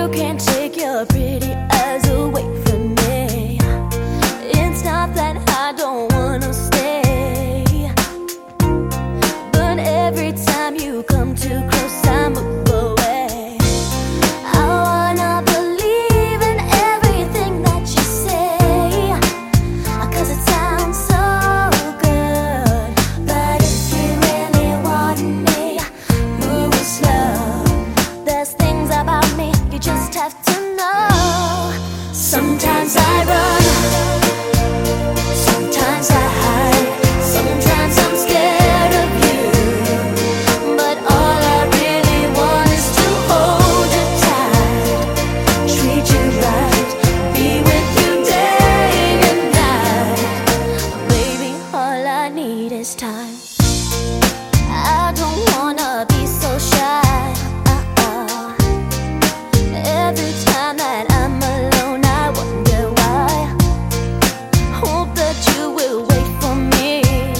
You can't take your pretty eyes away from me. It's not that I don't wanna stay, but every time you come too close, I move away. I wanna believe in everything that you say, 'cause it sounds so good. But if you really want me, move slow. There's things about me you just have to know. Sometimes I run, sometimes I hide, sometimes I'm scared of you, but all I really want is to hold you tight, treat you right, be with you day and night. Baby, all I need is time. I don't wanna be so shy. Every time that I'm alone, I wonder why. Hope that you will wait for me.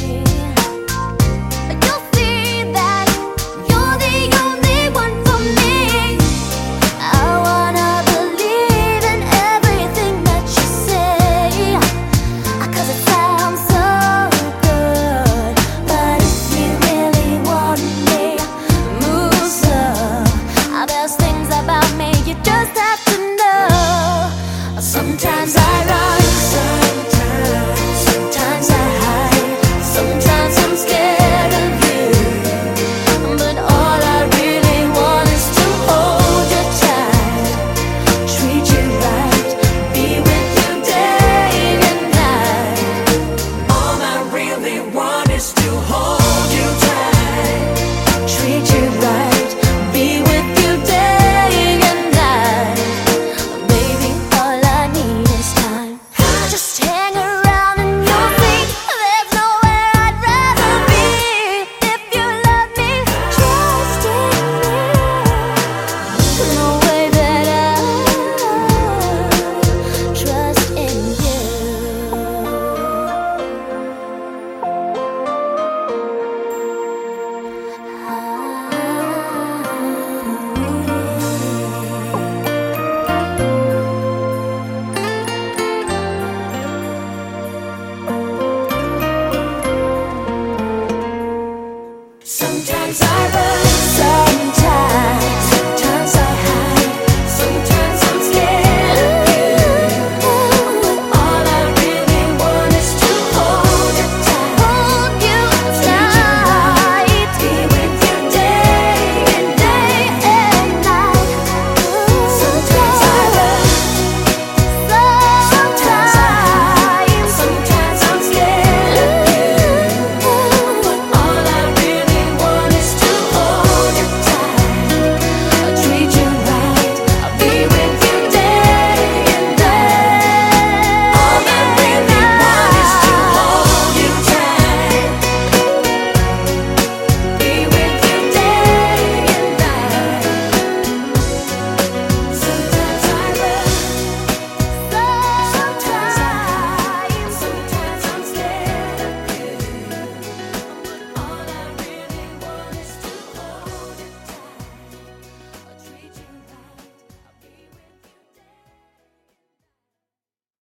You'll see that you're the only one for me. I wanna believe in everything that you say, 'cause it sounds so good. But if you really want me, move slow. There's things about me you just